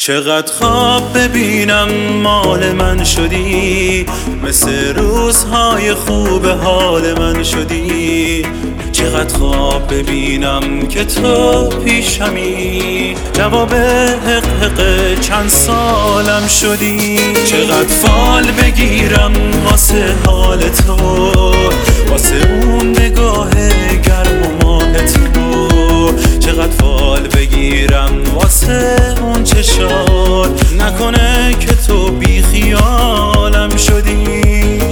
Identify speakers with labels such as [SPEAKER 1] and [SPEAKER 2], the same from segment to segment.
[SPEAKER 1] چقدر خواب ببینم مال من شدی، مثل روزهای خوب حال من شدی. چقدر خواب ببینم که تو پیشمی، جواب حق حق چند سالم شدی. چقدر فال بگیرم واسه حال تو، واسه اون نگاه گرم و ماه تو. چقدر فال بگیرم واسه اون چشات، نکنه که تو بی خیالم شدی.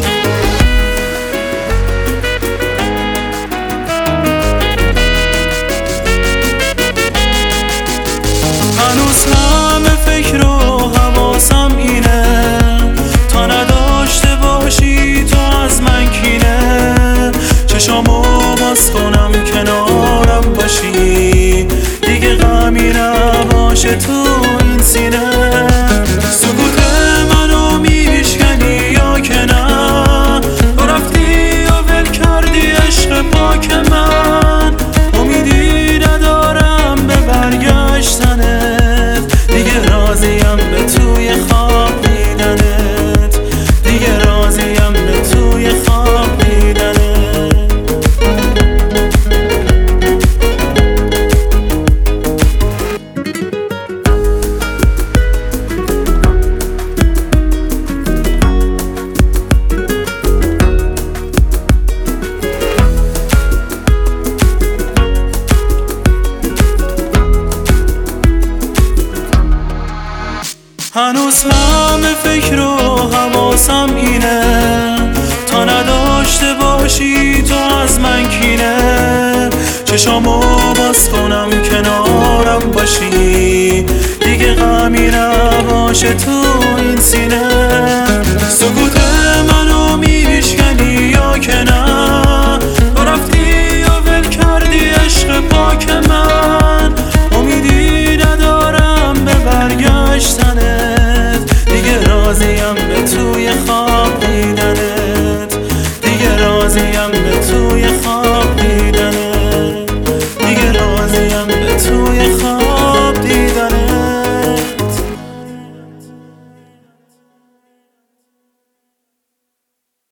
[SPEAKER 1] هنوز همه فکر و حواسم اینه، تا نداشته باشی تو از من کینه. چشامو باز کنم کنارم باشی، دیگه غمی نباشه تو این سینه. سکوت منو میشکنی یا که نه، تو رفتی و ول کردی عشق پاک من. امیدی ندارم به برگشتنت، دیگه راضیم به توی خواب دیدنت، دیگه راضیم به توی خواب دیدنت. هنوز همه فکر و حواسم اینه، تا نداشته باشی تو از من کینه. چشامو باز کنم کنارم باشی، دیگه غمی نباشه تو این سینه.